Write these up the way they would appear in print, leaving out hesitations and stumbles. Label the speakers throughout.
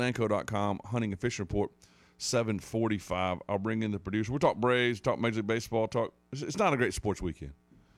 Speaker 1: Lanco.com, Hunting and Fishing Report, 7:45. I'll bring in the producer. We'll talk Braves, talk Major League Baseball, It's not a great sports weekend.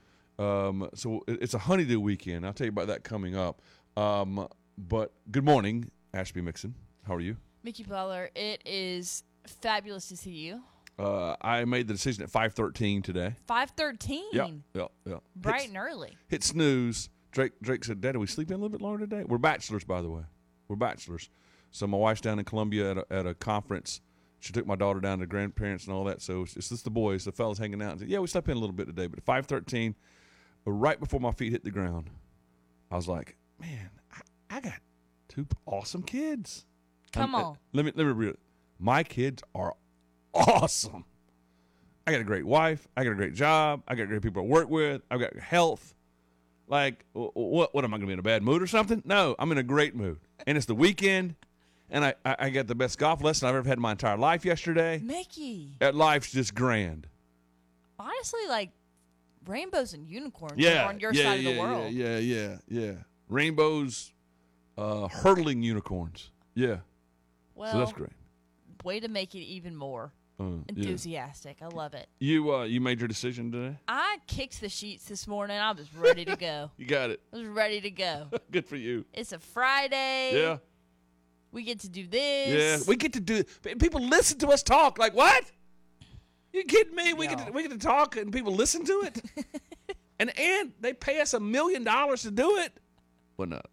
Speaker 1: So it's a honeydew weekend. I'll tell you about that coming up. But good morning, Ashby Mixon. How are you?
Speaker 2: Mickey Butler, it is fabulous to see you.
Speaker 1: I made the decision at 5:13 today.
Speaker 2: 5:13?
Speaker 1: Yeah.
Speaker 2: Bright and early.
Speaker 1: Hit snooze. Drake said, Dad, are we sleeping a little bit longer today? We're bachelors, by the way. We're bachelors. So my wife's down in Columbia at a conference. She took my daughter down to grandparents and all that. So it's just the boys, the fellas hanging out. And said, yeah, we slept in a little bit today. But at 5:13, right before my feet hit the ground, I was like, man, I got two awesome kids.
Speaker 2: Come on.
Speaker 1: Let me read it. My kids are awesome. I got a great wife. I got a great job. I got great people to work with. I've got health. Like, what am I going to be in a bad mood or something? No, I'm in a great mood. And it's the weekend, and I got the best golf lesson I've ever had in my entire life yesterday.
Speaker 2: Mickey.
Speaker 1: That life's just grand.
Speaker 2: Honestly, like, rainbows and unicorns are on your side of the world.
Speaker 1: Yeah. Rainbows, hurtling unicorns. Yeah.
Speaker 2: Well,
Speaker 1: so that's great.
Speaker 2: Way to make it even more enthusiastic. I love it.
Speaker 1: You made your decision today?
Speaker 2: I kicked the sheets this morning. I was ready to go.
Speaker 1: You got it.
Speaker 2: I was ready to go.
Speaker 1: Good for you.
Speaker 2: It's a Friday.
Speaker 1: Yeah.
Speaker 2: We get to do this.
Speaker 1: Yeah, we get to do it. People listen to us talk. Like, what? You kidding me? We get to talk and people listen to it? and they pay us $1 million to do it? Well, no.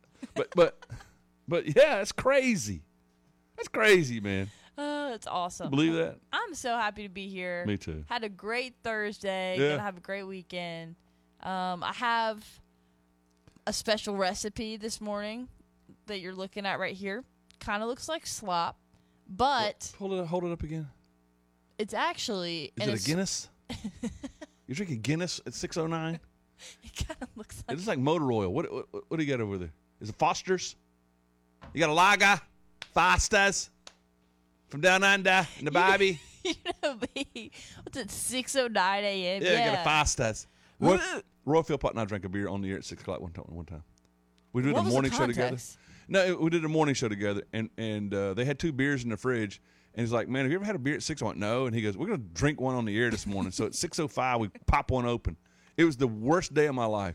Speaker 1: But yeah, it's crazy. That's crazy, man.
Speaker 2: It's awesome.
Speaker 1: You believe that?
Speaker 2: I'm so happy to be here.
Speaker 1: Me too.
Speaker 2: Had a great Thursday.
Speaker 1: Yeah.
Speaker 2: Gonna have a great weekend. I have a special recipe this morning that you're looking at right here. Kind of looks like slop, but
Speaker 1: hold it up again.
Speaker 2: It's actually
Speaker 1: Is it a Guinness? You're drinking Guinness at 6:09?
Speaker 2: It kind of looks like
Speaker 1: It's like motor oil. What do you got over there? Is it Foster's? You got a lager? Foster's? From down under in the Bobby?
Speaker 2: You know me. What's it, 6:09 a.m.?
Speaker 1: Yeah, you got a Foster's. Royfield Putt and I drank a beer on the air at 6 o'clock one time. We did
Speaker 2: What
Speaker 1: a
Speaker 2: was
Speaker 1: morning
Speaker 2: the
Speaker 1: show together.
Speaker 2: context?
Speaker 1: No, we did a morning show together, and they had 2 beers in the fridge. And he's like, man, have you ever had a beer at 6? I went, no. And he goes, we're going to drink one on the air this morning. So at 6:05, we pop one open. It was the worst day of my life.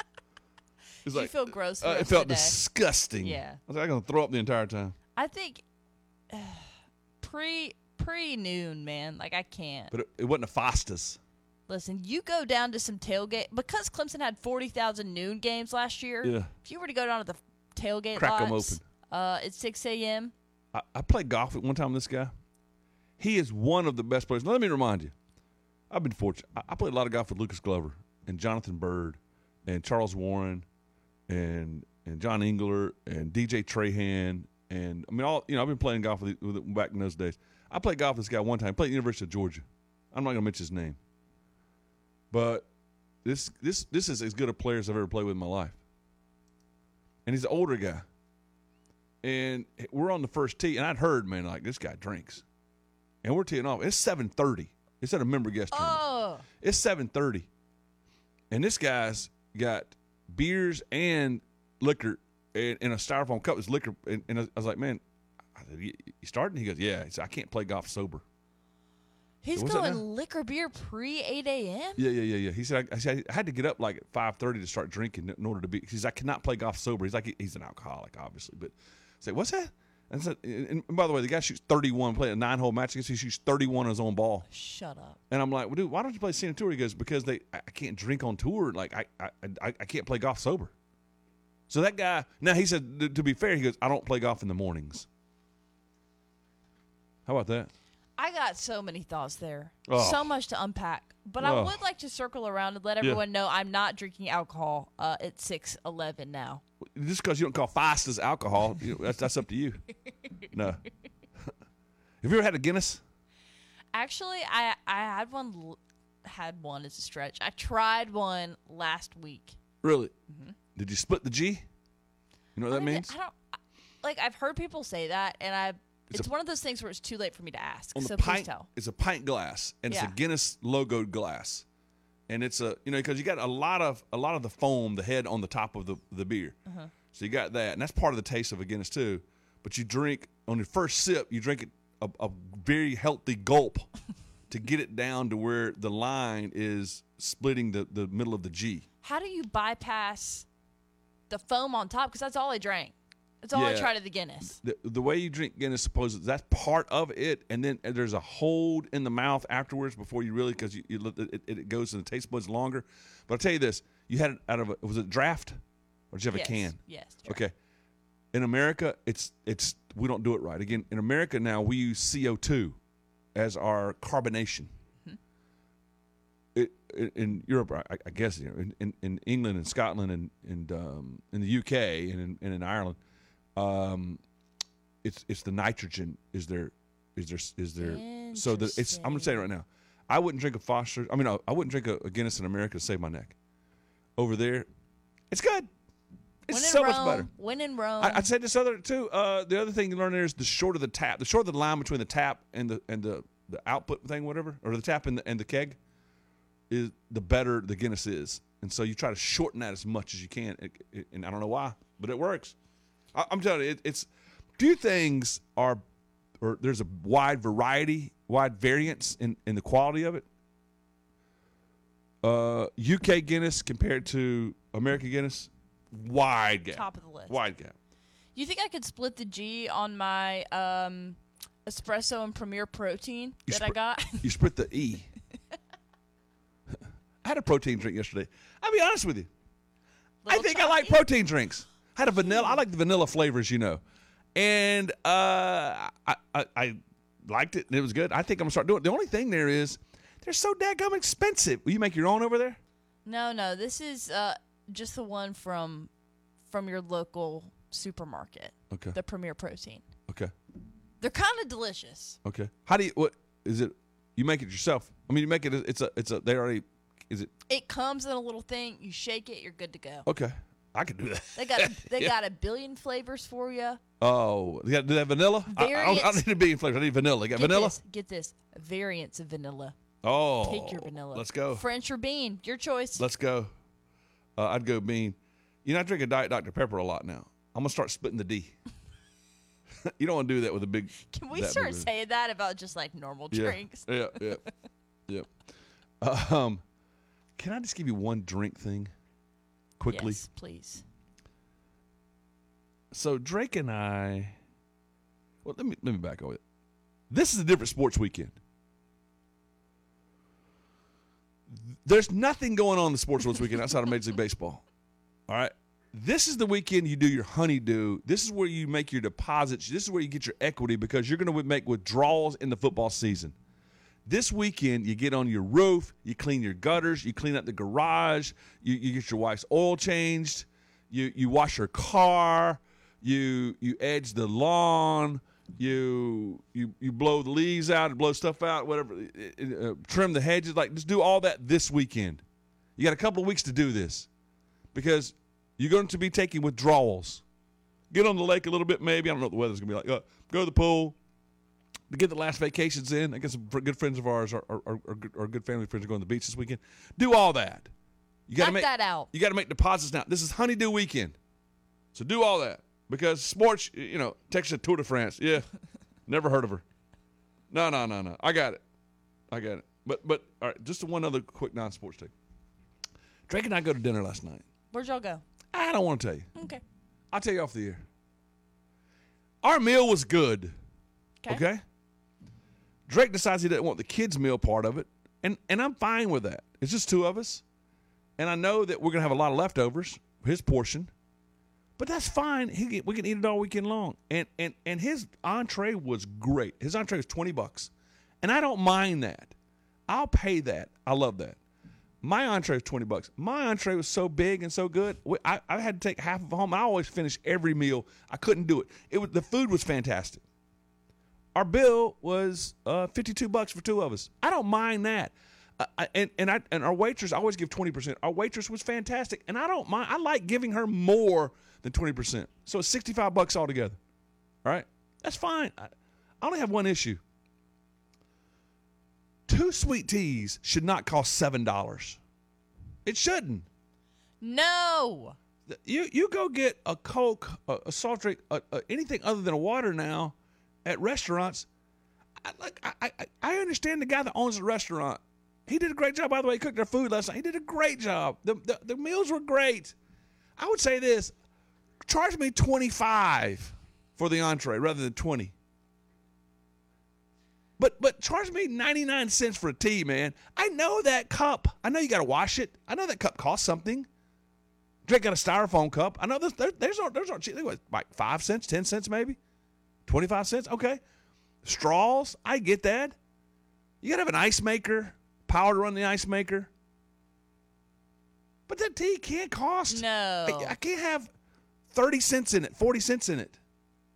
Speaker 2: Did you feel gross the
Speaker 1: it
Speaker 2: rest
Speaker 1: felt
Speaker 2: of the day?
Speaker 1: disgusting.
Speaker 2: Yeah.
Speaker 1: I was like, I'm going to throw up the entire time.
Speaker 2: I think pre-noon, man. Like, I can't.
Speaker 1: But it wasn't a Foster's.
Speaker 2: Listen, you go down to some tailgate. Because Clemson had 40,000 noon games last year,
Speaker 1: Yeah.
Speaker 2: if you were to go down to the tailgate
Speaker 1: Crack 'em
Speaker 2: lots, at 6 a.m.,
Speaker 1: I played golf at one time with this guy. He is one of the best players. Now, let me remind you, I've been fortunate. I played a lot of golf with Lucas Glover and Jonathan Byrd and Charles Warren and John Engler and DJ Trahan. And, I mean, I've been playing golf with back in those days. I played golf with this guy one time. He played at the University of Georgia. I'm not going to mention his name. But this is as good a player as I've ever played with in my life. And he's an older guy. And we're on the first tee, and I'd heard, man, like, this guy drinks. And we're teeing off. It's 7:30. It's at a member guest tournament.
Speaker 2: oh,
Speaker 1: It's 7:30. And this guy's got beers and liquor in a styrofoam cup. It's liquor. And I was like, man, you starting? He goes, yeah. He said, I can't play golf sober.
Speaker 2: he's
Speaker 1: what's that
Speaker 2: going
Speaker 1: now?
Speaker 2: liquor beer pre-8 a.m.?
Speaker 1: Yeah. He said, I had to get up like at 5:30 to start drinking in order to be. He says, I cannot play golf sober. He's like, he's an alcoholic, obviously. But I said, what's that? And by the way, the guy shoots 31, playing a 9-hole match against. He shoots 31 on his own ball.
Speaker 2: Shut up.
Speaker 1: And I'm like, well, dude, why don't you play senior tour? He goes, because I can't drink on tour. Like I can't play golf sober. So that guy, now he said, to be fair, he goes, I don't play golf in the mornings. How about that?
Speaker 2: I got so many thoughts there.
Speaker 1: Oh.
Speaker 2: So much to unpack. But I would like to circle around and let everyone know I'm not drinking alcohol at 6:11 now.
Speaker 1: Just because you don't call Foster's alcohol, that's up to you. No. Have you ever had a Guinness?
Speaker 2: Actually, I had one as a stretch. I tried one last week.
Speaker 1: Really? Mm-hmm. Did you split the G? You know what that means?
Speaker 2: I've heard people say that, and it's one of those things where it's too late for me to ask.
Speaker 1: On
Speaker 2: So
Speaker 1: the
Speaker 2: please
Speaker 1: pint,
Speaker 2: tell.
Speaker 1: it's a pint glass, and it's a
Speaker 2: Yeah.
Speaker 1: Guinness logoed glass, and it's because you got a lot of the foam, the head on the top of the beer, so you got that, and that's part of the taste of a Guinness too. but you drink on your first sip, you drink it a very healthy gulp to get it down to where the line is splitting the middle of the G.
Speaker 2: How do you bypass the foam on top? Because that's all I drank. That's all I tried at the Guinness.
Speaker 1: The way you drink Guinness, supposedly, that's part of it, and then there's a hold in the mouth afterwards before you really, because it goes and the taste buds longer. But I'll tell you this, you had it out of was it draft, or did you have a can?
Speaker 2: Yes. Draft.
Speaker 1: Okay. In America, it's we don't do it right. Again, in America now, we use CO2 as our carbonation. In Europe, I guess, in England and Scotland and in the UK and in Ireland, it's the nitrogen is there. So that it's. I'm gonna say it right now. I wouldn't drink a Foster. I mean, I wouldn't drink a Guinness in America to save my neck. Over there, it's good. It's so much better.
Speaker 2: When in Rome.
Speaker 1: I'd say this other too. The other thing you learn there is the shorter the tap, the shorter the line between the tap and the output thing, whatever, or the tap and the keg, is the better the Guinness is. And so you try to shorten that as much as you can. And I don't know why, but it works. I'm telling you, it's few things are, or there's a wide variance in the quality of it. UK Guinness compared to American Guinness, wide gap.
Speaker 2: Top of the list.
Speaker 1: Wide gap.
Speaker 2: You think I could split the G on my espresso and Premier Protein I got?
Speaker 1: You split the E. I had a protein drink yesterday. I'll be honest with you. I think I like protein drinks. I had a vanilla. I like the vanilla flavors, and I liked it, and it was good. I think I'm gonna start doing it. The only thing there is they're so daggum expensive. Will you make your own over there?
Speaker 2: No. This is just the one from your local supermarket.
Speaker 1: Okay.
Speaker 2: The Premier Protein.
Speaker 1: Okay.
Speaker 2: They're kind of delicious.
Speaker 1: Okay. How do you? What is it? You make it yourself? I mean, you make it. It's a. They already. Is it?
Speaker 2: It comes in a little thing. You shake it. You're good to go.
Speaker 1: Okay. I could do that.
Speaker 2: They got a billion flavors for you.
Speaker 1: Oh, do they have vanilla? I don't need a billion flavors. I need vanilla. They got vanilla?
Speaker 2: Get this. Variants of vanilla.
Speaker 1: Oh.
Speaker 2: Pick your vanilla.
Speaker 1: Let's go.
Speaker 2: French or bean. Your choice.
Speaker 1: Let's go. I'd go bean. I drink a Diet Dr. Pepper a lot now. I'm going to start splitting the D. You don't want to do that with a big...
Speaker 2: Can we start saying that about just like normal drinks?
Speaker 1: Yeah. Can I just give you one drink thing? Quickly?
Speaker 2: Yes, please.
Speaker 1: So Drake and I... Well, let me back over it. This is a different sports weekend. There's nothing going on in the sports this weekend outside of Major League Baseball. All right? This is the weekend you do your honeydew. This is where you make your deposits. This is where you get your equity because you're going to make withdrawals in the football season. This weekend, you get on your roof, you clean your gutters, you clean up the garage, you get your wife's oil changed, you wash your car, you edge the lawn, you blow the leaves out, blow stuff out, whatever, trim the hedges. Like, just do all that this weekend. You got a couple of weeks to do this because you're going to be taking withdrawals. Get on the lake a little bit, maybe. I don't know what the weather's going to be like. Go to the pool. To get the last vacations in, I guess some good friends of ours are good family friends are going to the beach this weekend. Do all that. You got to make that out. You got to make deposits now. This is honeydew weekend, so do all that because sports. Texas Tour de France. Yeah, never heard of her. No. I got it. But all right, just one other quick non-sports thing. Drake and I go to dinner last night.
Speaker 2: Where'd y'all go?
Speaker 1: I don't want to tell you.
Speaker 2: Okay.
Speaker 1: I'll tell you off the air. Our meal was good. Okay? Drake decides he doesn't want the kids' meal part of it, and I'm fine with that. It's just two of us, and I know that we're going to have a lot of leftovers, his portion, but that's fine. We can eat it all weekend long. And his entree was great. His entree was $20, and I don't mind that. I'll pay that. I love that. My entree was $20. My entree was so big and so good. I had to take half of it home. I always finish every meal. I couldn't do it. The food was fantastic. Our bill was $52 for two of us. I don't mind that. And our waitress, I always give 20%. Our waitress was fantastic, and I don't mind. I like giving her more than 20%. So it's $65 altogether. All right? That's fine. I only have one issue. 2 sweet teas should not cost $7. It shouldn't.
Speaker 2: No.
Speaker 1: You go get a Coke, a soft drink, anything other than a water now at restaurants. I understand the guy that owns the restaurant. He did a great job, by the way. He cooked their food last night. He did a great job. The meals were great. I would say this. Charge me $25 for the entree rather than $20. But charge me 99 cents for a tea, man. I know that cup. I know you got to wash it. I know that cup costs something. Drink out a styrofoam cup. I know those aren't cheap. They what, like 5 cents, 10 cents maybe? 25 cents? Okay. Straws, I get that. You got to have an ice maker, power to run the ice maker. But that tea can't cost.
Speaker 2: No.
Speaker 1: I can't have 30 cents in it, 40 cents in it.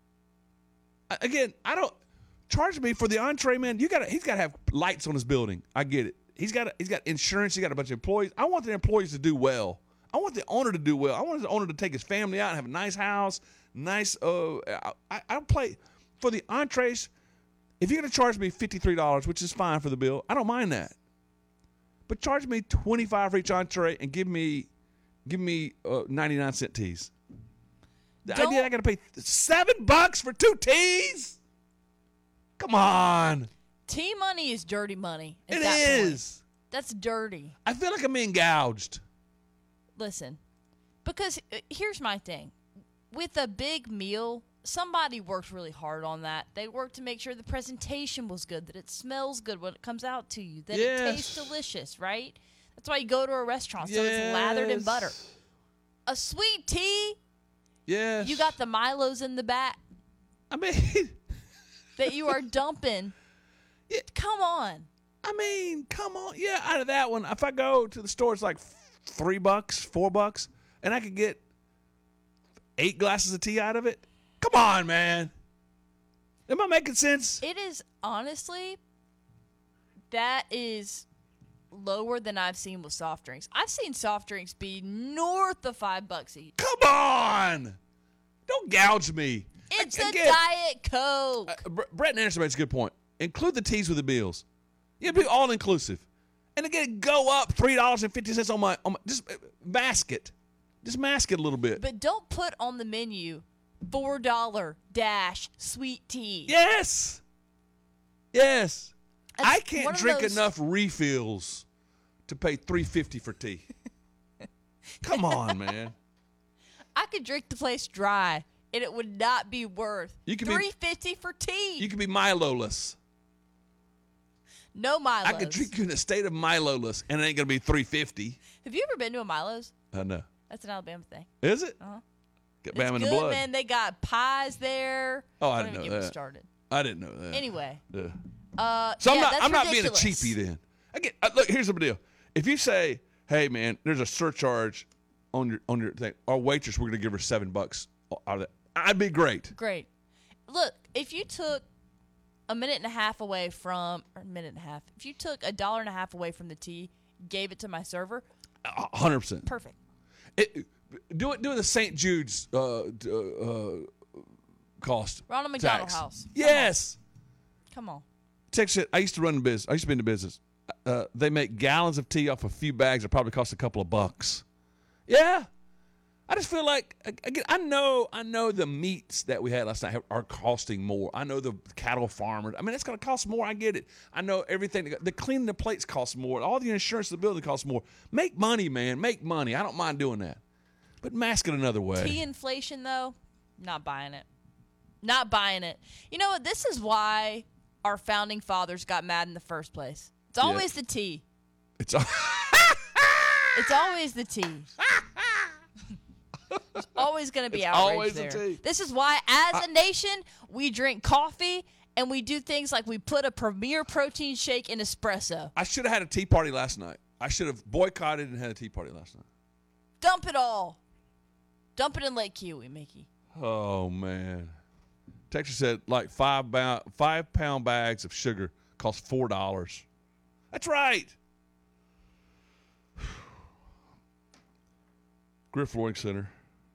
Speaker 1: Again, I don't charge me for the entree, man. He's got to have lights on his building. I get it. He's got insurance. He got a bunch of employees. I want the employees to do well. I want the owner to do well. I want the owner to take his family out and have a nice house, nice. I play for the entrees. If you're going to charge me $53, which is fine for the bill, I don't mind that. But charge me $25 for each entree and give me 99-cent teas. The idea I got to pay $7 for 2 teas? Come on.
Speaker 2: Tea money is dirty money.
Speaker 1: It is.
Speaker 2: That's dirty.
Speaker 1: I feel like I'm being gouged.
Speaker 2: Listen, because here's my thing. With a big meal, somebody worked really hard on that. They worked to make sure the presentation was good, that it smells good when it comes out to you, that it tastes delicious, right? That's why you go to a restaurant, so it's lathered in butter. A sweet tea,
Speaker 1: yes.
Speaker 2: You got the Milos in the back.
Speaker 1: I mean,
Speaker 2: that you are dumping. Come on.
Speaker 1: I mean, come on. Yeah, out of that one, if I go to the store, it's like $3, $4, and I could get 8 glasses of tea out of it. Come on, man. Am I making sense?
Speaker 2: It is, honestly, that is lower than I've seen with soft drinks. I've seen soft drinks be north of $5 each.
Speaker 1: Come on. Don't gouge me.
Speaker 2: It's a Diet Coke.
Speaker 1: Brett Anderson makes a good point. Include the teas with the bills. You'd be all inclusive. And again, go up $3.50 on my just mask it. Just mask it a little bit.
Speaker 2: But don't put on the menu $4 sweet tea.
Speaker 1: Yes. Yes.
Speaker 2: That's
Speaker 1: I can't drink enough refills to pay $3.50 for tea. Come on, man.
Speaker 2: I could drink the place dry, and it would not be worth $3.50 for tea.
Speaker 1: You could be Milo-less.
Speaker 2: No Milos.
Speaker 1: I could drink you in a state of Milo-less, and it ain't going to be $3.50.
Speaker 2: Have you ever been to a Milo's?
Speaker 1: No.
Speaker 2: That's an Alabama thing.
Speaker 1: Is it?
Speaker 2: Uh-huh.
Speaker 1: Get Bama in
Speaker 2: good,
Speaker 1: the blood.
Speaker 2: Man. They got pies there.
Speaker 1: Oh, I didn't know that.
Speaker 2: Started.
Speaker 1: I didn't know that.
Speaker 2: Anyway.
Speaker 1: So
Speaker 2: yeah,
Speaker 1: I'm not being a
Speaker 2: ridiculous.
Speaker 1: cheapie then. Look, here's the deal. If you say, hey, man, there's a surcharge on your thing, our waitress, we're going to give her $7 out of that. I'd be great.
Speaker 2: Great. Look, if you took a minute and a half away from, or a minute and a half, if you took $1.50 away from the tea, gave it to my server,
Speaker 1: 100%.
Speaker 2: Perfect.
Speaker 1: Do it the St. Jude's cost.
Speaker 2: Ronald McDonald House.
Speaker 1: Yes.
Speaker 2: Come on.
Speaker 1: Texas. I used to run the business. I used to be in the business. They make gallons of tea off a few bags that probably cost a couple of bucks. Yeah. I just feel like, again, I know the meats that we had last night are costing more. I know the cattle farmers. I mean, it's going to cost more. I get it. I know everything. The cleaning the plates costs more. All the insurance of the building costs more. Make money, man. Make money. I don't mind doing that. But mask it another way.
Speaker 2: Tea inflation, though, not buying it. Not buying it. You know what? This is why our founding fathers got mad in the first place. It's always the tea.
Speaker 1: It's
Speaker 2: always the tea. There's always going to be outrage there.
Speaker 1: Tea.
Speaker 2: This is why, as a nation, we drink coffee and we do things like we put a Premier Protein shake in espresso.
Speaker 1: I should have had a tea party last night. I should have boycotted and had a tea party last night.
Speaker 2: Dump it all. Dump it in Lake Kiwi, Mickey.
Speaker 1: Oh, man. Texas said like 5-pound bags of sugar cost $4. That's right. Griff Flooring Center.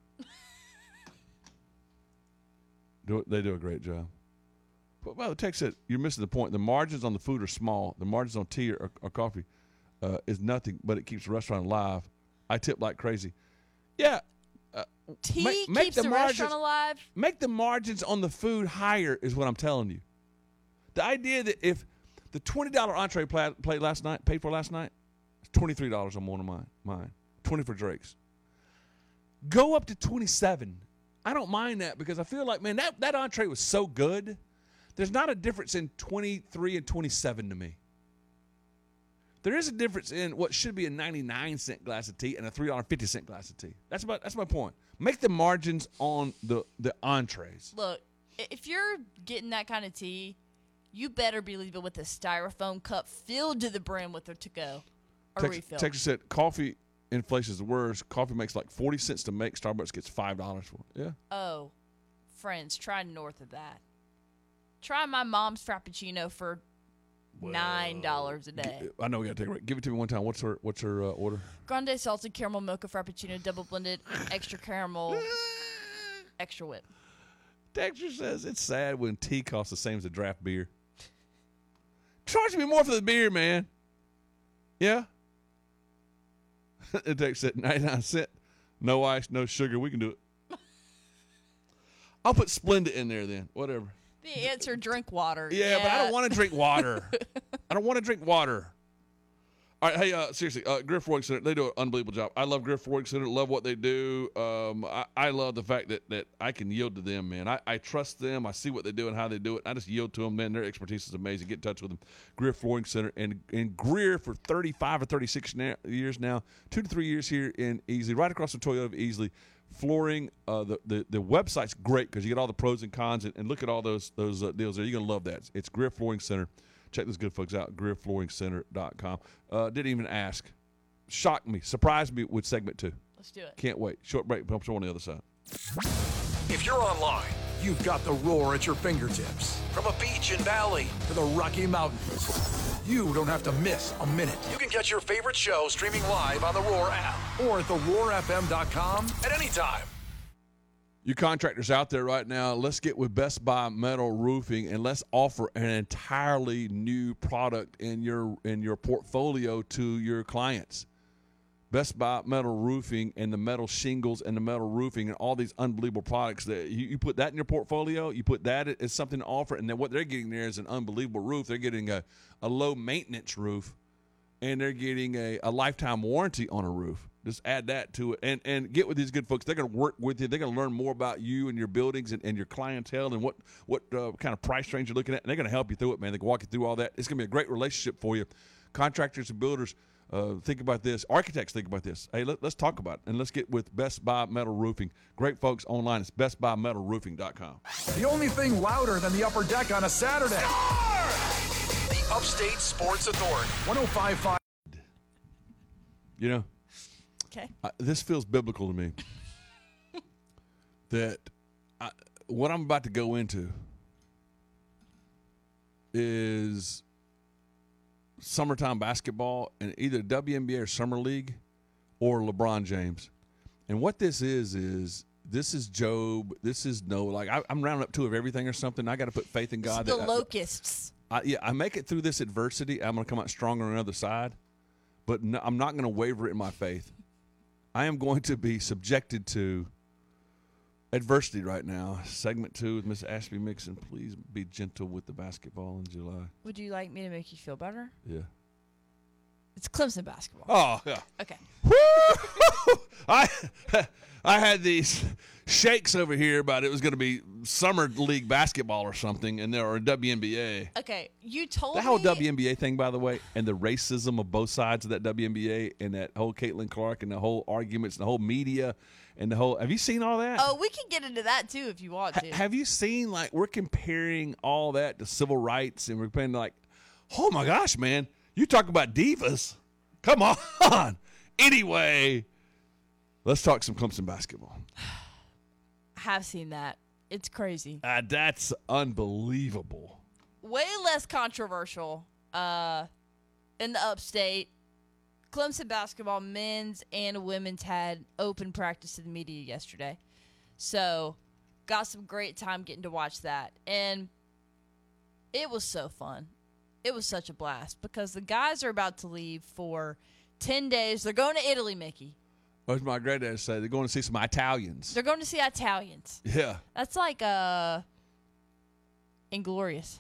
Speaker 1: They do a great job. But well, the text said you're missing the point. The margins on the food are small. The margins on tea or coffee is nothing, but it keeps the restaurant alive. I tip like crazy. Yeah,
Speaker 2: Tea
Speaker 1: make
Speaker 2: keeps
Speaker 1: the
Speaker 2: the
Speaker 1: margins-
Speaker 2: restaurant alive.
Speaker 1: Make the margins on the food higher is what I'm telling you. The idea that if the $20 entree paid for last night, it's $23 on one of mine. 20 for Drake's. Go up to 27. I don't mind that because I feel like, man, that entree was so good. There's not a difference in 23 and 27 to me. There is a difference in what should be a 99-cent glass of tea and a $3.50 glass of tea. That's my point. Make the margins on the entrees.
Speaker 2: Look, if you're getting that kind of tea, you better be leaving with a styrofoam cup filled to the brim with a to-go or refill.
Speaker 1: Texas said coffee inflation is the worst. Coffee makes like 40 cents to make. Starbucks gets $5 for it. Yeah.
Speaker 2: Oh, friends, try north of that. Try my mom's Frappuccino for $9 a day.
Speaker 1: I know we got to take a break. Give it to me one time. What's her order?
Speaker 2: Grande salted caramel mocha Frappuccino, double blended, extra caramel, extra whip.
Speaker 1: Dexter says it's sad when tea costs the same as a draft beer. Charge me more for the beer, man. Yeah? Dexter said 99 cents. No ice, no sugar. We can do it. I'll put Splenda in there then. Whatever.
Speaker 2: The answer, drink water.
Speaker 1: Yeah, but I don't want to drink water. I don't want to drink water. All right, hey, seriously, Griff Flooring Center, they do an unbelievable job. I love Griff Flooring Center, love what they do. I love the fact that I can yield to them, man. I trust them. I see what they do and how they do it. I just yield to them, man. Their expertise is amazing. Get in touch with them. Griff Flooring Center. And Greer for 35 or 36 years now, 2 to 3 years here in Easley, right across from Toyota of Easley. Flooring, the website's great because you get all the pros and cons and look at all those deals there. You're going to love that. It's Greer Flooring Center. Check those good folks out, GreerFlooringCenter.com. Didn't even ask. Shocked me. Surprised me with segment 2.
Speaker 2: Let's do it.
Speaker 1: Can't wait. Short break. Pump show on the other side.
Speaker 3: If you're online, you've got the Roar at your fingertips. From a beach in Valley to the Rocky Mountains, you don't have to miss a minute. You can catch your favorite show streaming live on the Roar app or at theroarfm.com at any time.
Speaker 1: You contractors out there right now, let's get with Best Buy Metal Roofing and let's offer an entirely new product in your portfolio to your clients. Best Buy Metal Roofing and the metal shingles and the metal roofing and all these unbelievable products that you put that in your portfolio, you put that as something to offer, and then what they're getting there is an unbelievable roof. They're getting a low maintenance roof, and they're getting a lifetime warranty on a roof. Just add that to it and get with these good folks. They're going to work with you. They're going to learn more about you and your buildings and your clientele and what kind of price range you're looking at. And they're going to help you through it, man. They can walk you through all that. It's going to be a great relationship for you. Contractors and builders, think about this. Architects, think about this. Hey, let's talk about it. And let's get with Best Buy Metal Roofing. Great folks online. It's bestbuymetalroofing.com.
Speaker 3: The only thing louder than the upper deck on a Saturday. The Upstate Sports Authority. 105.5.
Speaker 1: You know,
Speaker 2: Okay.
Speaker 1: this feels biblical to me. That what I'm about to go into is summertime basketball and either WNBA or Summer League or LeBron James. And what this is this is Job. This is Noah. Like I'm rounding up 2 of everything or something. I got to put faith in God.
Speaker 2: The locusts.
Speaker 1: I make it through this adversity. I'm going to come out stronger on the other side. But no, I'm not going to waver in my faith. I am going to be subjected to adversity right now. Segment 2 with Miss Ashby Mixon. Please be gentle with the basketball in July.
Speaker 2: Would you like me to make you feel better?
Speaker 1: Yeah.
Speaker 2: It's Clemson basketball.
Speaker 1: Oh, yeah.
Speaker 2: Okay.
Speaker 1: Woo! I had these shakes over here about it was going to be summer league basketball or something, and there are WNBA.
Speaker 2: Okay, you told
Speaker 1: The whole
Speaker 2: me.
Speaker 1: WNBA thing, by the way, and the racism of both sides of that WNBA and that whole Caitlin Clark and the whole arguments and the whole media and the whole – have you seen all that?
Speaker 2: Oh, we can get into that, too, if you want to.
Speaker 1: Have you seen, like, we're comparing all that to civil rights and we're comparing, like, oh, my gosh, man, you talk about divas. Come on. Anyway, let's talk some Clemson basketball.
Speaker 2: I have seen that. It's crazy.
Speaker 1: That's unbelievable.
Speaker 2: Way less controversial in the upstate. Clemson basketball, men's and women's, had open practice to the media yesterday. So, got some great time getting to watch that. And it was so fun. It was such a blast because the guys are about to leave for 10 days. They're going to Italy, Mickey.
Speaker 1: Or as my granddad say, they're going to see some Italians.
Speaker 2: They're going to see Italians.
Speaker 1: Yeah.
Speaker 2: That's like Inglorious.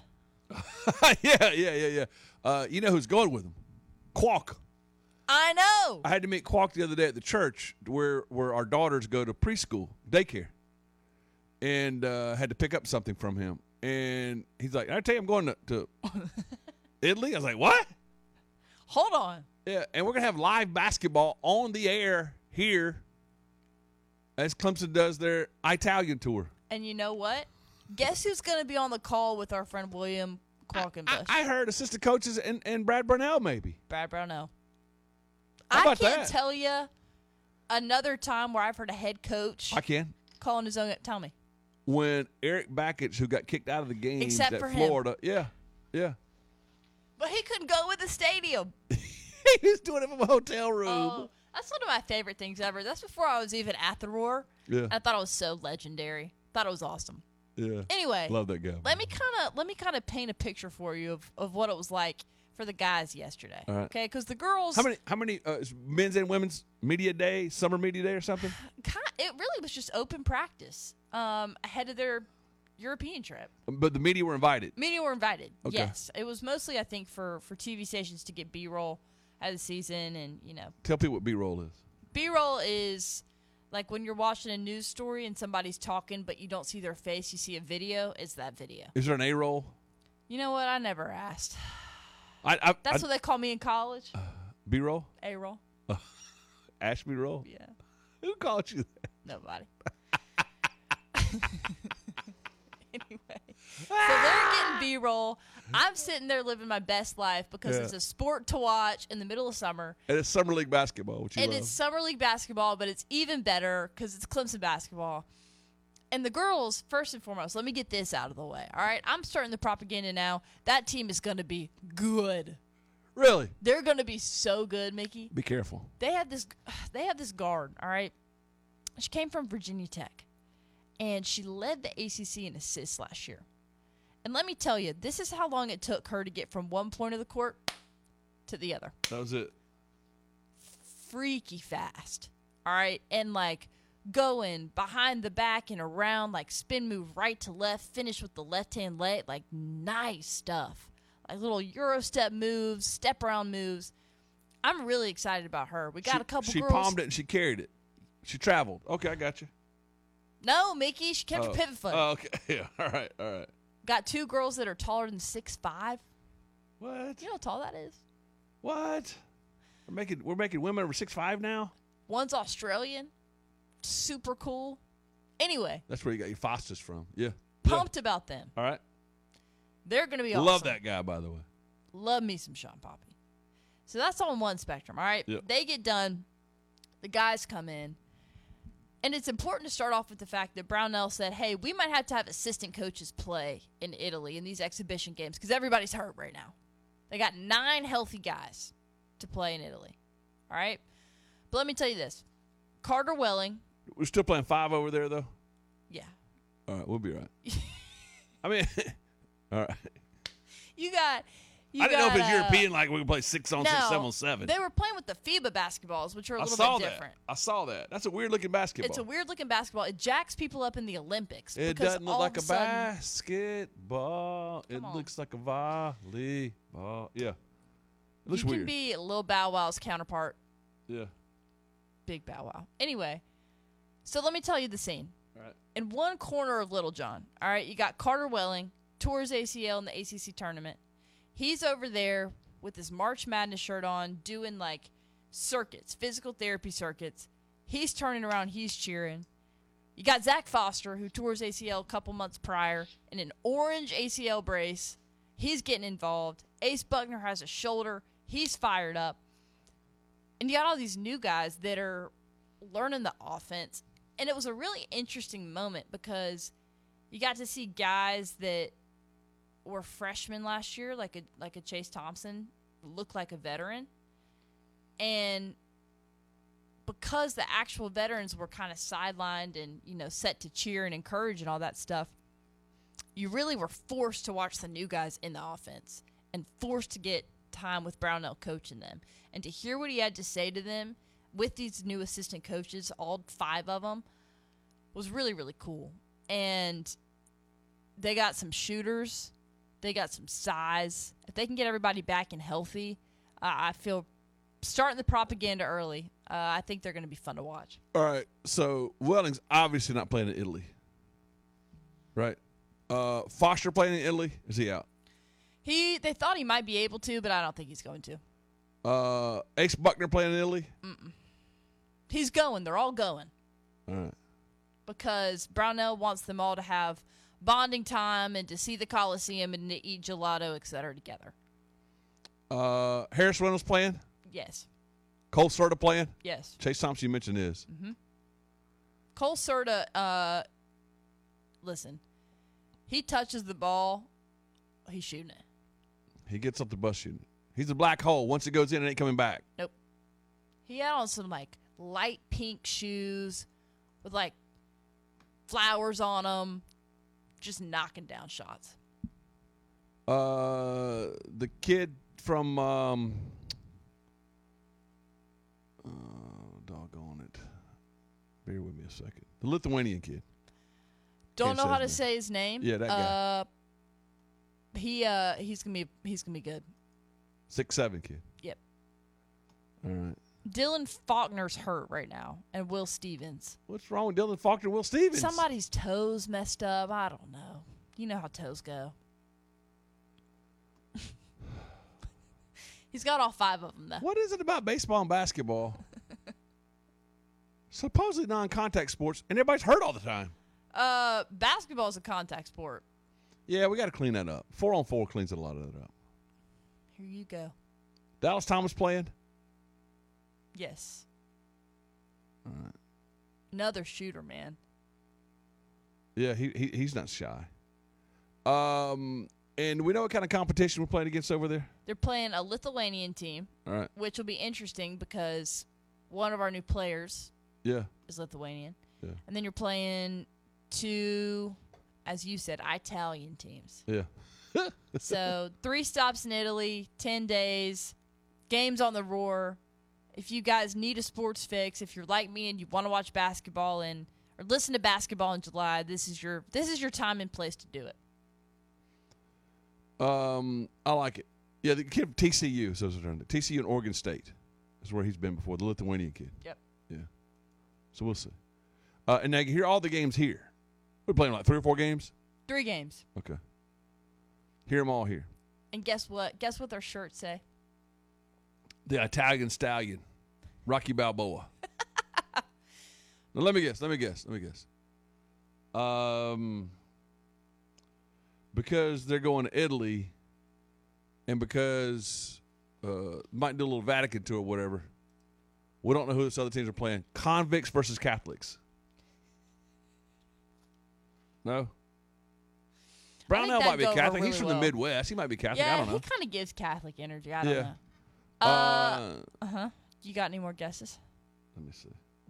Speaker 1: yeah. You know who's going with them? Qualk.
Speaker 2: I know.
Speaker 1: I had to meet Qualk the other day at the church where our daughters go to preschool, daycare. And had to pick up something from him. And he's like, I tell you, I'm going to Italy. I was like, what?
Speaker 2: Hold on.
Speaker 1: Yeah, and we're going to have live basketball on the air here as Clemson does their Italian tour.
Speaker 2: And you know what? Guess who's going to be on the call with our friend William Qualkenbush?
Speaker 1: I heard assistant coaches and Brad Brownell maybe.
Speaker 2: Brad Brownell.
Speaker 1: How
Speaker 2: I
Speaker 1: about
Speaker 2: can't
Speaker 1: that?
Speaker 2: tell you another time where I've heard a head coach
Speaker 1: I can.
Speaker 2: calling his own. Tell me.
Speaker 1: When Eric Bakich, who got kicked out of the game
Speaker 2: Except
Speaker 1: at
Speaker 2: for him.
Speaker 1: Florida. Yeah.
Speaker 2: But he couldn't go with the stadium.
Speaker 1: He was doing it from a hotel room.
Speaker 2: Oh, that's one of my favorite things ever. That's before I was even at the Roar.
Speaker 1: Yeah.
Speaker 2: I thought it was so legendary. Thought it was awesome.
Speaker 1: Yeah.
Speaker 2: Anyway,
Speaker 1: Love that guy.
Speaker 2: let me kind of paint a picture for you of what it was like for the guys yesterday.
Speaker 1: All right.
Speaker 2: Okay, because the girls.
Speaker 1: How many is men's and women's media day, summer media day or something?
Speaker 2: It really was just open practice ahead of their European trip.
Speaker 1: But the media were invited.
Speaker 2: Media were invited.
Speaker 1: Okay.
Speaker 2: Yes, it was mostly I think for TV stations to get B-roll out of the season, and
Speaker 1: Tell people what B-roll is.
Speaker 2: B-roll is like when you're watching a news story and somebody's talking, but you don't see their face. You see a video. It's that video.
Speaker 1: Is there an A-roll?
Speaker 2: You know what? I never asked.
Speaker 1: That's
Speaker 2: That's what they call me in college.
Speaker 1: B-roll?
Speaker 2: A-roll.
Speaker 1: Ash B-roll?
Speaker 2: Yeah.
Speaker 1: Who called you that?
Speaker 2: Nobody. Anyway, so they're getting B-roll. I'm sitting there living my best life because
Speaker 1: Yeah.
Speaker 2: it's a sport to watch in the middle of summer.
Speaker 1: And it's summer league basketball, which you
Speaker 2: And
Speaker 1: love.
Speaker 2: it's summer league basketball, but it's even better because it's Clemson basketball. And the girls, first and foremost, let me get this out of the way. All right, I'm starting the propaganda now. That team is going to be good.
Speaker 1: Really?
Speaker 2: They're going to be so good, Mickey.
Speaker 1: Be careful.
Speaker 2: They have this guard, all right? She came from Virginia Tech, and she led the ACC in assists last year. And let me tell you, this is how long it took her to get from one point of the court to the other.
Speaker 1: That was it.
Speaker 2: Freaky fast, all right? And, like, going behind the back and around, like, spin move right to left, finish with the left-hand leg, like, nice stuff. Like, little Euro step moves, step-around moves. I'm really excited about her. We got a couple
Speaker 1: She
Speaker 2: girls.
Speaker 1: palmed it and she carried it. She traveled. Okay, I got you.
Speaker 2: No, Mickey, she kept her pivot foot.
Speaker 1: Oh, okay. Yeah. All right.
Speaker 2: Got two girls that are taller than 6'5".
Speaker 1: What?
Speaker 2: You know how tall that is?
Speaker 1: What? We're making women over 6'5" now?
Speaker 2: One's Australian. Super cool. Anyway,
Speaker 1: That's where you got your Fostas from. Yeah.
Speaker 2: pumped about them.
Speaker 1: All right.
Speaker 2: They're going to be awesome.
Speaker 1: Love that guy, by the way.
Speaker 2: Love me some Sean Poppy. So that's on one spectrum, all right?
Speaker 1: Yep.
Speaker 2: They get done. The guys come in. And it's important to start off with the fact that Brownell said, hey, we might have to have assistant coaches play in Italy in these exhibition games because everybody's hurt right now. They got 9 healthy guys to play in Italy. All right? But let me tell you this. Carter Welling,
Speaker 1: We're still playing 5 over there, though?
Speaker 2: yeah.
Speaker 1: All right, we'll be right. I mean, all right.
Speaker 2: I
Speaker 1: didn't know if it's European, like we can play 6 on 6, 7 on 7.
Speaker 2: They were playing with the FIBA basketballs, which are a
Speaker 1: I
Speaker 2: little
Speaker 1: saw
Speaker 2: bit
Speaker 1: that.
Speaker 2: different.
Speaker 1: I saw that. That's a weird-looking basketball.
Speaker 2: It's a weird-looking basketball. It jacks people up in the Olympics.
Speaker 1: It
Speaker 2: because
Speaker 1: doesn't look
Speaker 2: all
Speaker 1: like
Speaker 2: of
Speaker 1: a
Speaker 2: sudden,
Speaker 1: basketball. It
Speaker 2: on.
Speaker 1: looks like a volleyball. Yeah. It looks
Speaker 2: you
Speaker 1: weird.
Speaker 2: can be Lil Bow Wow's counterpart,
Speaker 1: Yeah.
Speaker 2: Big Bow Wow. Anyway, so let me tell you the scene.
Speaker 1: All right.
Speaker 2: In one corner of Little John, all right, you got Carter Welling, tours ACL in the ACC tournament. He's over there with his March Madness shirt on, doing like circuits, physical therapy circuits. He's turning around, he's cheering. You got Zach Foster, who tours ACL a couple months prior in an orange ACL brace. He's getting involved. Ace Buckner has a shoulder. He's fired up. And you got all these new guys that are learning the offense. And it was a really interesting moment because you got to see guys that were freshmen last year, like a Chase Thompson, look like a veteran. And because the actual veterans were kind of sidelined and, set to cheer and encourage and all that stuff, you really were forced to watch the new guys in the offense and forced to get time with Brownell coaching them. And to hear what he had to say to them with these new assistant coaches, all 5 of them, was really, really cool. And they got some shooters. They got some size. If they can get everybody back and healthy, I feel starting the propaganda early, I think they're going to be fun to watch.
Speaker 1: All right, so Welling's obviously not playing in Italy, right? Foster playing in Italy? Is he out?
Speaker 2: They thought he might be able to, but I don't think he's going to.
Speaker 1: Ace Buckner playing in Italy?
Speaker 2: He's going. They're all going.
Speaker 1: All right.
Speaker 2: Because Brownell wants them all to have bonding time and to see the Coliseum and to eat gelato, etc. together.
Speaker 1: Harris Reynolds playing?
Speaker 2: Yes.
Speaker 1: Cole Serta playing?
Speaker 2: Yes.
Speaker 1: Chase Thompson, you mentioned is.
Speaker 2: Cole Serta, listen, he touches the ball, he's shooting it.
Speaker 1: He gets up the bus shooting. He's a black hole. Once it goes in, it ain't coming back.
Speaker 2: Nope. He had on some, like, light pink shoes with, like, flowers on them, just knocking down shots.
Speaker 1: The kid from doggone it. Bear with me a second. The Lithuanian kid.
Speaker 2: Don't
Speaker 1: Can't
Speaker 2: know
Speaker 1: say
Speaker 2: how to
Speaker 1: his
Speaker 2: say his name.
Speaker 1: Yeah, that guy.
Speaker 2: He's gonna be good.
Speaker 1: 6'7" kid.
Speaker 2: Yep.
Speaker 1: All right.
Speaker 2: Dylan Faulkner's hurt right now, and Will Stevens.
Speaker 1: What's wrong with Dylan Faulkner and Will Stevens?
Speaker 2: Somebody's toes messed up. I don't know. You know how toes go. He's got all 5 of them, though.
Speaker 1: What is it about baseball and basketball? Supposedly non-contact sports, and everybody's hurt all the time.
Speaker 2: Basketball is a contact sport.
Speaker 1: Yeah, we got to clean that up. 4-on-4 cleans a lot of that up.
Speaker 2: Here you go.
Speaker 1: Dallas Thomas playing?
Speaker 2: Yes.
Speaker 1: All right.
Speaker 2: Another shooter, man.
Speaker 1: Yeah, he's not shy. And we know what kind of competition we're playing against over there?
Speaker 2: They're playing a Lithuanian team,
Speaker 1: All right.
Speaker 2: which will be interesting because one of our new players
Speaker 1: Yeah.
Speaker 2: is Lithuanian.
Speaker 1: Yeah.
Speaker 2: And then you're playing 2, as you said, Italian teams.
Speaker 1: Yeah.
Speaker 2: So 3 stops in Italy, 10 days, games on the Roar. If you guys need a sports fix, if you're like me and you want to watch basketball or listen to basketball in July, this is your time and place to do it.
Speaker 1: I like it. Yeah, the kid from TCU, TCU and Oregon State is where he's been before, the Lithuanian kid.
Speaker 2: Yep.
Speaker 1: Yeah. So we'll see. And now you hear all the games here. We're playing like 3 or 4 games?
Speaker 2: 3 games.
Speaker 1: Okay. Hear them all here.
Speaker 2: And guess what? Guess what their shirts say?
Speaker 1: The Italian Stallion, Rocky Balboa. Now let me guess. Because they're going to Italy, and because might do a little Vatican tour or whatever, we don't know who this other teams are playing. Convicts versus Catholics. No? Brownell might be Catholic.
Speaker 2: Really
Speaker 1: He's from the Midwest. He might be Catholic.
Speaker 2: Yeah,
Speaker 1: I don't know.
Speaker 2: he kind of gives Catholic energy. I don't
Speaker 1: Yeah.
Speaker 2: know. You got any more guesses?
Speaker 1: Let me see.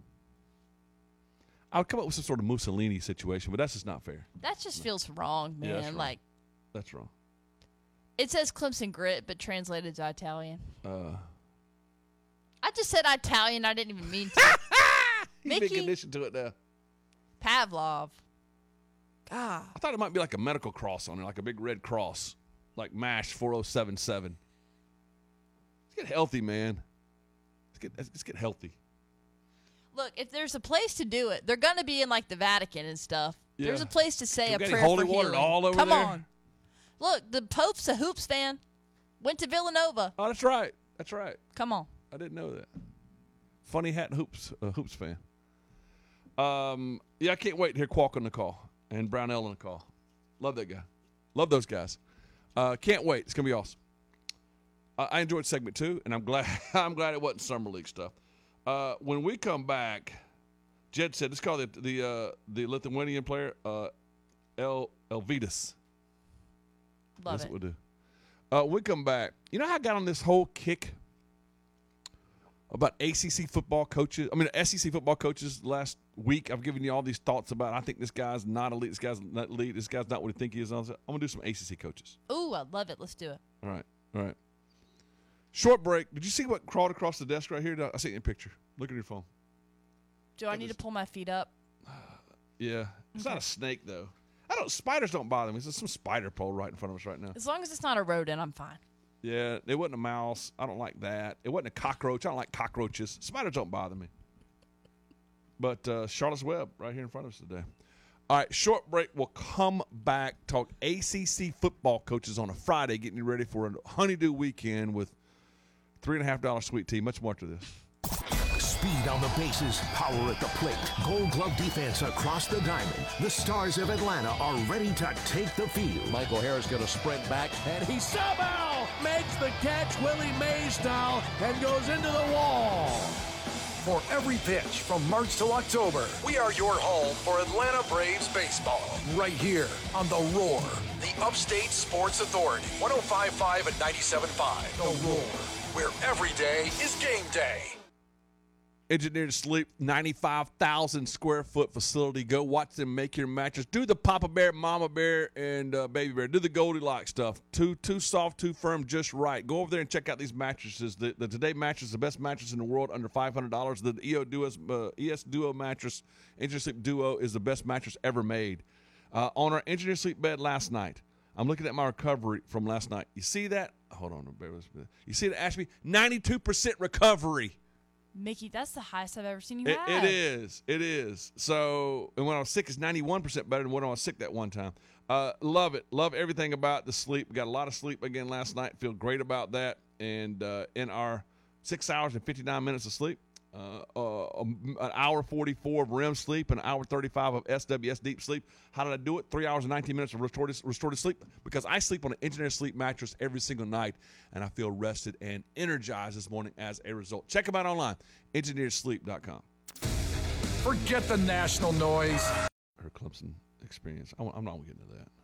Speaker 1: I'll come up with some sort of Mussolini situation, but that's just not fair.
Speaker 2: That just feels wrong, man.
Speaker 1: Yeah, that's wrong.
Speaker 2: Like,
Speaker 1: That's wrong.
Speaker 2: it says Clemson Grit, but translated to Italian.
Speaker 1: Uh,
Speaker 2: I just said Italian. I didn't even mean to.
Speaker 1: He's been
Speaker 2: Mickey
Speaker 1: conditioned to it now.
Speaker 2: Pavlov. God.
Speaker 1: I thought it might be like a medical cross on it, like a big red cross, like MASH 4077. Let's get healthy, man. Let's get healthy.
Speaker 2: Look, if there's a place to do it, they're going to be in, like, the Vatican and stuff.
Speaker 1: Yeah.
Speaker 2: There's a place to say
Speaker 1: We
Speaker 2: a
Speaker 1: got
Speaker 2: prayer
Speaker 1: holy
Speaker 2: for
Speaker 1: water
Speaker 2: healing.
Speaker 1: all over
Speaker 2: Come
Speaker 1: there?
Speaker 2: on. Look, the Pope's a Hoops fan. Went to Villanova.
Speaker 1: Oh, that's right. That's right.
Speaker 2: Come on.
Speaker 1: I didn't know that. Funny hat and hoops fan. Yeah, I can't wait to hear Qualk on the call and Brownell on the call. Love that guy. Love those guys. Can't wait. It's gonna be awesome. I enjoyed segment 2, and I'm glad it wasn't summer league stuff. When we come back, Jed said let's call the Lithuanian player Elvydas.
Speaker 2: Love
Speaker 1: That's
Speaker 2: it.
Speaker 1: what we'll do. When we come back, you know how I got on this whole kick about ACC football coaches? I mean, SEC football coaches last week. I've given you all these thoughts about I think this guy's not elite. This guy's not elite. This guy's not what he think he is. I'm going to do some ACC coaches.
Speaker 2: Ooh, I love it. Let's do it.
Speaker 1: All right. Short break. Did you see what crawled across the desk right here? I sent you a picture. Look at your phone.
Speaker 2: Do I need to pull my feet up?
Speaker 1: Yeah. It's not a snake, though. Spiders don't bother me. There's some spider pole right in front of us right now.
Speaker 2: As long as it's not a rodent, I'm fine.
Speaker 1: Yeah, it wasn't a mouse. I don't like that. It wasn't a cockroach. I don't like cockroaches. Spiders don't bother me. But Charlotte's Web right here in front of us today. All right, short break. We'll come back, talk ACC football coaches on a Friday, getting you ready for a honeydew weekend with $3.50 sweet tea. Much more to this.
Speaker 4: Speed on the bases, power at the plate, Gold Glove defense across the diamond. The Stars of Atlanta are ready to take the field.
Speaker 5: Michael Harris going to sprint back, and he somehow makes the catch Willie Mays style and goes into the wall.
Speaker 3: For every pitch from March to October, we are your home for Atlanta Braves baseball. Right here on The Roar, the Upstate Sports Authority. 105.5 and 97.5. The Roar, where every day is game day.
Speaker 1: Engineered to Sleep, 95,000 square foot facility. Go watch them make your mattress. Do the Papa Bear, Mama Bear, and Baby Bear. Do the Goldilocks stuff. Too soft, too firm, just right. Go over there and check out these mattresses. The Today mattress is the best mattress in the world, under $500. The ES Duo mattress, Engineered Sleep Duo, is the best mattress ever made. On our Engineered Sleep bed last night, I'm looking at my recovery from last night. You see that? Hold on. Bear with me. You see that, Ashby? 92% recovery.
Speaker 2: Mickey, that's the highest I've ever seen you have.
Speaker 1: It is. It is. So, and when I was sick, it's 91% better than when I was sick that one time. Love it. Love everything about the sleep. We got a lot of sleep again last night. Feel great about that. And in our 6 hours and 59 minutes of sleep, an hour 44 of REM sleep, an hour 35 of SWS deep sleep. How did I do it? 3 hours and 19 minutes of restorative sleep, because I sleep on an Engineered Sleep mattress every single night, and I feel rested and energized this morning as a result. Check them out online, engineeredsleep.com.
Speaker 3: Forget the national noise.
Speaker 1: Her Clemson experience. I'm not going to get into that.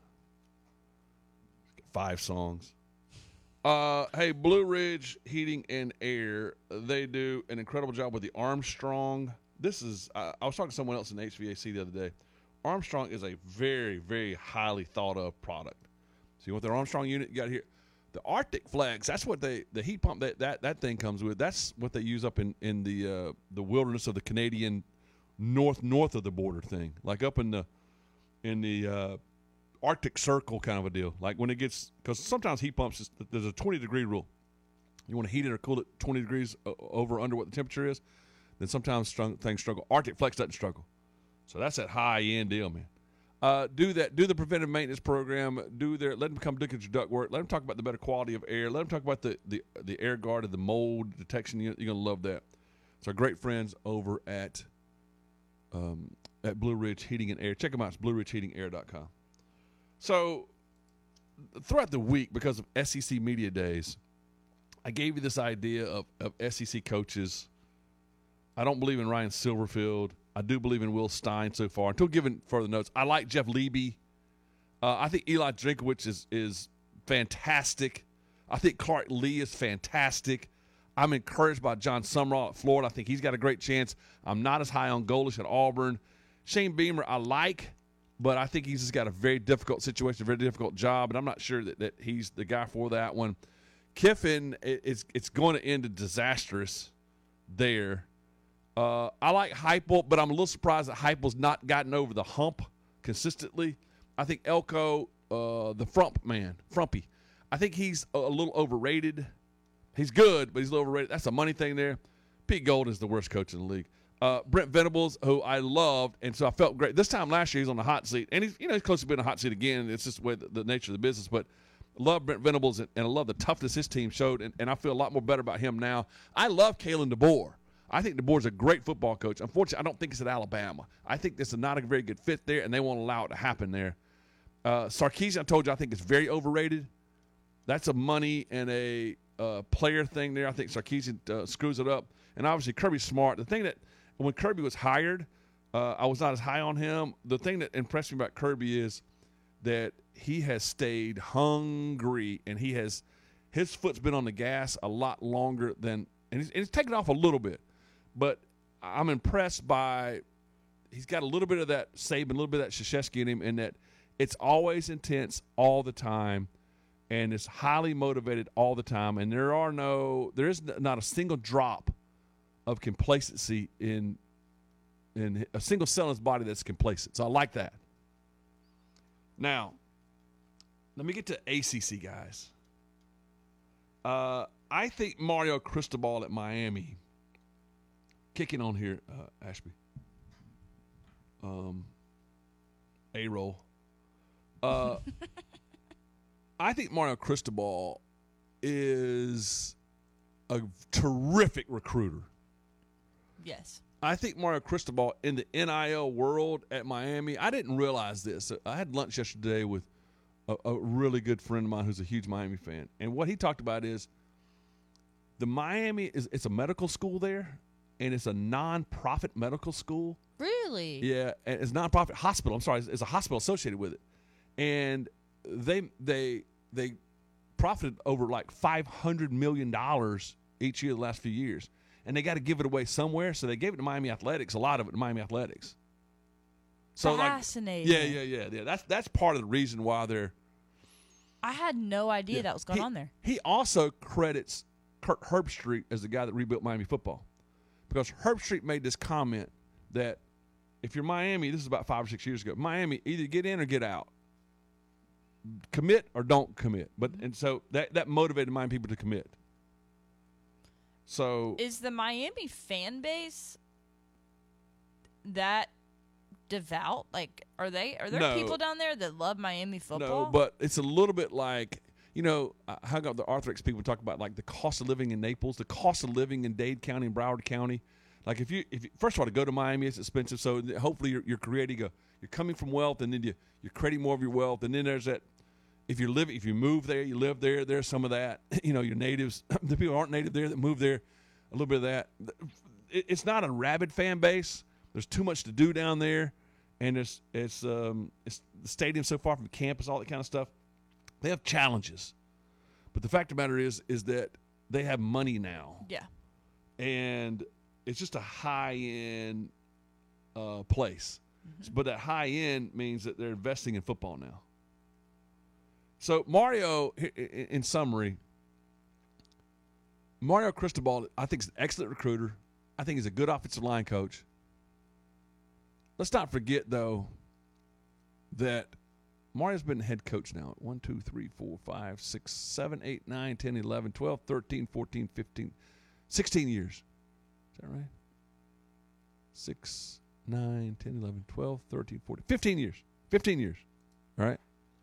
Speaker 1: 5 songs. Hey, Blue Ridge Heating and Air, they do an incredible job with the Armstrong. This is, I was talking to someone else in HVAC the other day. Armstrong is a very, very highly thought of product. So you want their Armstrong unit, you got here. The Arctic Flex, that's what the heat pump that thing comes with. That's what they use up in the wilderness of the Canadian north of the border thing, like up in the Arctic Circle kind of a deal. Like when it gets, because sometimes heat pumps, there's a 20-degree rule. You want to heat it or cool it 20 degrees under what the temperature is, then sometimes things struggle. Arctic Flex doesn't struggle. So that's that high-end deal, man. Do the preventive maintenance program. Let them come look at your duct work. Let them talk about the better quality of air. Let them talk about the air guard and the mold detection unit. You're going to love that. It's our great friends over at Blue Ridge Heating and Air. Check them out. It's BlueRidgeHeatingAir.com. So throughout the week, because of SEC Media Days, I gave you this idea of SEC coaches. I don't believe in Ryan Silverfield. I do believe in Will Stein so far. Until giving further notes, I like Jeff Levy. I think Eli Drinkwitz is fantastic. I think Clark Lee is fantastic. I'm encouraged by John Sumrall at Florida. I think he's got a great chance. I'm not as high on Golish at Auburn. Shane Beamer I like, but I think he's just got a very difficult situation, a very difficult job, and I'm not sure that he's the guy for that one. Kiffin, it's going to end disastrous there. I like Heupel, but I'm a little surprised that Heupel's not gotten over the hump consistently. I think Elko, the Frumpy, I think he's a little overrated. He's good, but he's a little overrated. That's a money thing there. Pete Golden is the worst coach in the league. Brent Venables, who I loved, and so I felt great. This time last year, he's on the hot seat, and he's close to being on the hot seat again. It's just the way the nature of the business. But I love Brent Venables, and I love the toughness his team showed, and I feel a lot more better about him now. I love Kalen DeBoer. I think DeBoer's a great football coach. Unfortunately, I don't think it's at Alabama. I think this is not a very good fit there, and they won't allow it to happen there. Sarkisian, I told you, I think is very overrated. That's a money and a player thing there. I think Sarkisian screws it up. And obviously, Kirby Smart. The thing that when Kirby was hired, I was not as high on him. The thing that impressed me about Kirby is that he has stayed hungry, and his foot's been on the gas a lot longer than, and he's taken off a little bit. But I'm impressed by he's got a little bit of that Saban, a little bit of that Krzyzewski in him, and that it's always intense all the time, and it's highly motivated all the time. And there is not a single drop of complacency in a single cell in his body that's complacent. So I like that. Now, let me get to ACC guys. I think Mario Cristobal at Miami, kicking on here, Ashby. A-roll. I think Mario Cristobal is a terrific recruiter.
Speaker 2: Yes.
Speaker 1: I think Mario Cristobal in the NIL world at Miami, I didn't realize this. I had lunch yesterday with a really good friend of mine who's a huge Miami fan. And what he talked about is the Miami it's a medical school there, and it's a non-profit medical school.
Speaker 2: Really?
Speaker 1: Yeah, and it's a non-profit hospital. I'm sorry, it's a hospital associated with it. And they profited over like $500 million each year the last few years. And they got to give it away somewhere, so they gave it to Miami Athletics, a lot of it to Miami Athletics. So
Speaker 2: fascinating.
Speaker 1: Yeah. That's part of the reason why they're.
Speaker 2: I had no idea that was going on there.
Speaker 1: He also credits Kurt Herbstreit as the guy that rebuilt Miami football, because Herbstreit made this comment that if you're Miami, this is about 5 or 6 years ago, Miami, either get in or get out, commit or don't commit. And so that motivated Miami people to commit. So
Speaker 2: is the Miami fan base that devout? Like, are there
Speaker 1: No.
Speaker 2: people down there that love Miami football?
Speaker 1: No, but it's a little bit like, I hung out with the Arthrex people talk about like the cost of living in Naples, the cost of living in Dade County and Broward County. Like if you first of all, to go to Miami, it's expensive. So hopefully you're creating you're coming from wealth, and then you're creating more of your wealth. And then there's that, if you move there, you live there, there's some of that. Your natives, the people who aren't native there that move there, a little bit of that. It's not a rabid fan base. There's too much to do down there, and it's the stadium so far from campus, all that kind of stuff. They have challenges, but the fact of the matter is that they have money now.
Speaker 2: Yeah.
Speaker 1: And it's just a high-end place. Mm-hmm. But that high-end means that they're investing in football now. So Mario, in summary, Mario Cristobal, I think, is an excellent recruiter. I think he's a good offensive line coach. Let's not forget, though, that Mario's been head coach now at 1, 2, 3, 4, 5, 6, 7, 8, 9, 10, 11, 12, 13, 14, 15, 16 years. Is that right? 6, 9, 10, 11, 12, 13, 14, 15 years. 15 years. All right?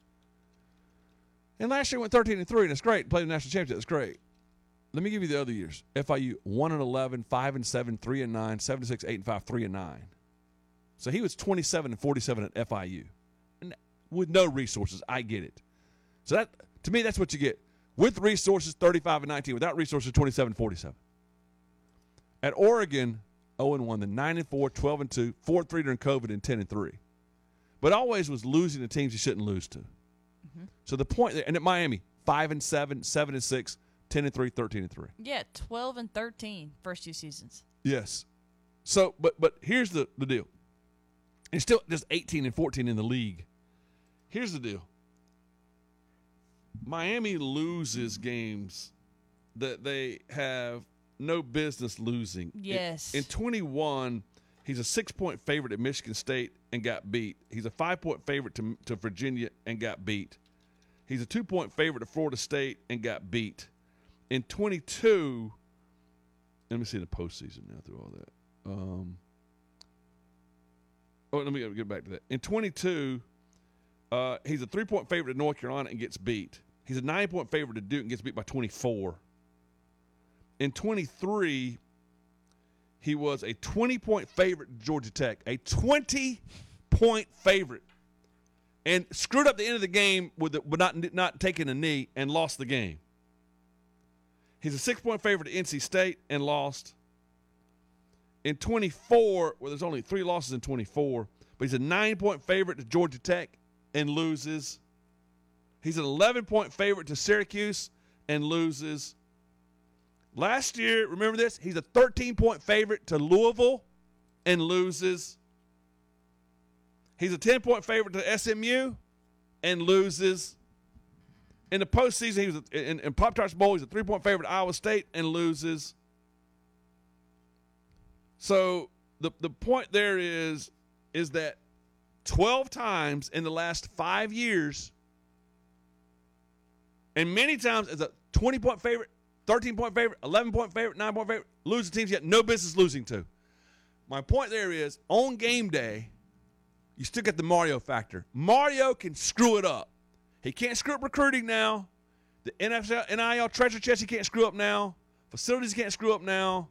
Speaker 1: And last year went 13-3, and it's great. Played the national championship. It's great. Let me give you the other years. FIU 1-11, 5-7, 3-9, 7-6, 8-5, 3-9. So he was 27-47 at FIU, and with no resources. I get it. So that, to me, that's what you get. With resources, 35-19. Without resources, 27-47. At Oregon, 0-1, then 9-4, 12-2, 4-3 during COVID, and 10-3. But always was losing to teams you shouldn't lose to. Mm-hmm. So the point there, and at Miami, 5-7, 7-6, 10-3, 13-3.
Speaker 2: Yeah, 12-13 first 2 seasons.
Speaker 1: Yes. So, but here's the deal. It's still just 18-14 in the league. Here's the deal. Miami loses games that they have no business losing.
Speaker 2: Yes.
Speaker 1: In 21, he's a 6-point favorite at Michigan State and got beat. He's a 5-point favorite to Virginia and got beat. He's a 2-point favorite to Florida State and got beat. In 22, let me see the postseason now through all that. Let me get back to that. In 22, he's a 3-point favorite to North Carolina and gets beat. He's a 9-point favorite to Duke and gets beat by 24. In 23, he was a 20-point favorite to Georgia Tech, a 20-point favorite, and screwed up the end of the game with not taking a knee and lost the game. He's a 6-point favorite to NC State and lost. In 24, well, there's only 3 losses in 24, but he's a 9-point favorite to Georgia Tech and loses. He's an 11-point favorite to Syracuse and loses. Last year, remember this? He's a 13-point favorite to Louisville and loses. He's a 10-point favorite to SMU and loses. In the postseason, he was in Pop-Tarts Bowl, he's a 3-point favorite to Iowa State and loses. So the point there is that 12 times in the last 5 years, and many times as a 20-point favorite, 13-point favorite, 11-point favorite, 9-point favorite, losing teams you got no business losing to. My point there is, on game day, you still get the Mario factor. Mario can screw it up. He can't screw up recruiting now. The NFL, NIL treasure chest he can't screw up now. Facilities he can't screw up now.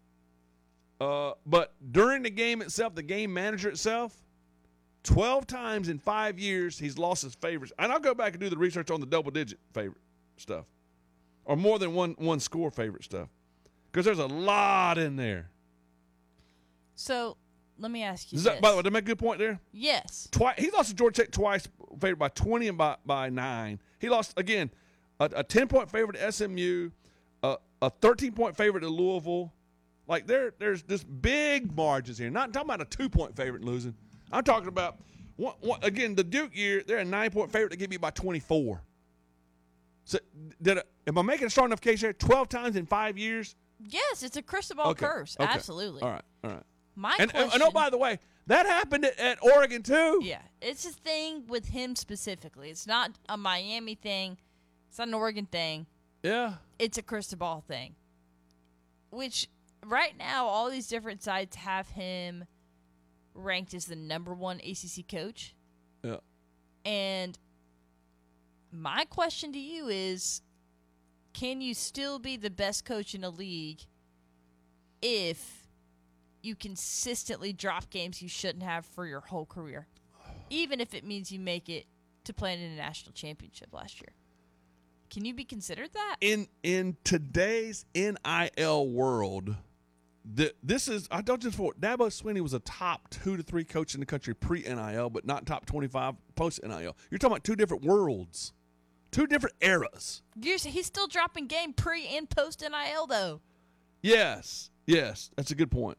Speaker 1: But during the game itself, the game manager itself, 12 times in 5 years he's lost his favorites. And I'll go back and do the research on the double-digit favorite stuff. Or more than one score favorite stuff. Because there's a lot in there.
Speaker 2: So let me ask you
Speaker 1: By
Speaker 2: this.
Speaker 1: the way, did I make a good point there?
Speaker 2: Yes.
Speaker 1: He lost to Georgia Tech twice, favored by 20 and by 9. He lost, again, a 10-point favorite to SMU, a 13-point favorite to Louisville. Like, there's this big margins here. Not talking about a 2-point favorite losing. I'm talking about, again, the Duke year, they're a 9-point favorite. They get beat by 24. So, am I making a strong enough case here? 12 times in 5 years?
Speaker 2: Yes, it's a crystal ball curse.
Speaker 1: Okay.
Speaker 2: Absolutely.
Speaker 1: All right.
Speaker 2: My
Speaker 1: And
Speaker 2: question.
Speaker 1: oh, by the way, that happened at Oregon, too.
Speaker 2: Yeah, it's a thing with him specifically. It's not a Miami thing. It's not an Oregon thing.
Speaker 1: Yeah.
Speaker 2: It's a crystal ball thing. Which, right now, all these different sites have him ranked as the number 1 ACC coach.
Speaker 1: Yeah.
Speaker 2: And my question to you is, can you still be the best coach in the league if you consistently drop games you shouldn't have for your whole career, even if it means you make it to play in a national championship last year? Can you be considered that?
Speaker 1: In today's NIL world, this is, I don't just for Dabo Swinney was a top 2 to 3 coach in the country pre-NIL, but not top 25 post-NIL. You're talking about two different worlds, two different eras.
Speaker 2: He's still dropping game pre and post NIL though.
Speaker 1: Yes, that's a good point.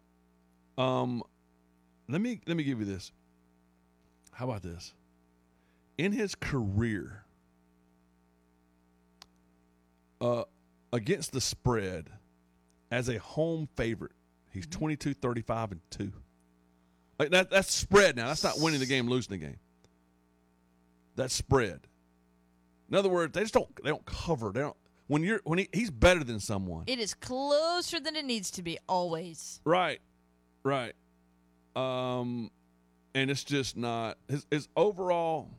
Speaker 1: Let me give you this. How about this? In his career, against the spread, as a home favorite, he's 22, 35, and 2. Like that's spread now. That's not winning the game, losing the game. That's spread. In other words, they don't cover. They don't he's better than someone.
Speaker 2: It is closer than it needs to be always.
Speaker 1: Right. And it's just not his overall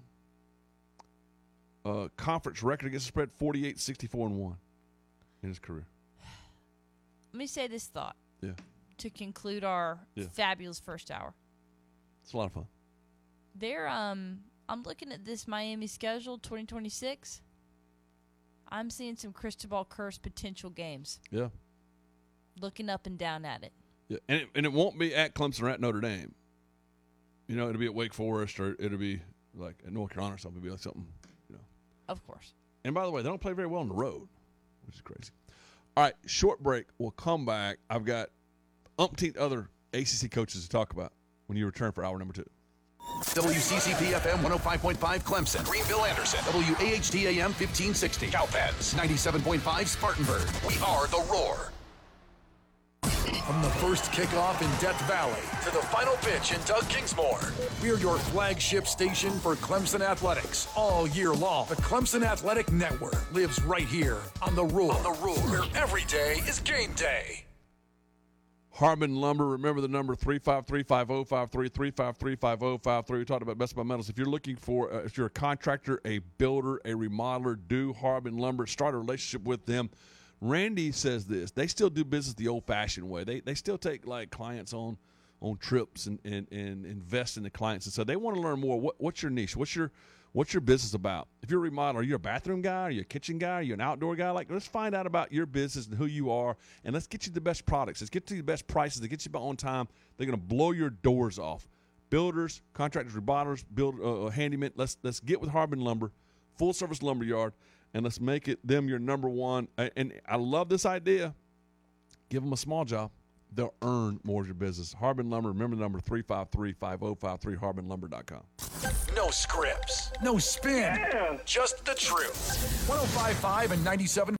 Speaker 1: conference record against the spread 48, 64, and 1 in his career.
Speaker 2: Let me say this thought.
Speaker 1: Yeah.
Speaker 2: To conclude our fabulous first hour.
Speaker 1: It's a lot of fun.
Speaker 2: I'm looking at this Miami schedule 2026. I'm seeing some crystal ball curse potential games.
Speaker 1: Yeah.
Speaker 2: Looking up and down at it.
Speaker 1: Yeah, and it won't be at Clemson or at Notre Dame. You know, it'll be at Wake Forest or it'll be like at North Carolina or something. It'll be like something, you know.
Speaker 2: Of course.
Speaker 1: And by the way, they don't play very well on the road, which is crazy. All right, short break. We'll come back. I've got umpteen other ACC coaches to talk about when you return for hour number 2.
Speaker 3: WCCP FM 105.5 Clemson, Greenville Anderson, WAHT AM 1560, Cowpens 97.5 Spartanburg. We are the Roar. From the first kickoff in Death Valley to the final pitch in Doug Kingsmore, we're your flagship station for Clemson athletics all year long. The Clemson Athletic Network lives right here on the Roar, where every day is game day.
Speaker 1: Harbin Lumber, remember the number 353-5053, 353-5053. We talked about Best Buy Metals. If you're looking for, if you're a contractor, a builder, a remodeler, do Harbin Lumber. Start a relationship with them. Randy says this. They still do business the old-fashioned way. They still take, like, clients on trips and invest in the clients. And so they want to learn more. What's your niche? What's your business about? If you're a remodeler, are you a bathroom guy? Are you a kitchen guy? Are you an outdoor guy? Like, let's find out about your business and who you are, and let's get you the best products. Let's get you the best prices. Let's get you on time. They're going to blow your doors off. Builders, contractors, remodelers, handymen. Let's get with Harbin Lumber, full-service lumber yard, and let's make it them your number one. And I love this idea. Give them a small job. They'll earn more of your business. Harbin Lumber, remember the number 353-5053, harbinlumber.com.
Speaker 3: No scripts, no spin, just the truth. 105.5 and 97.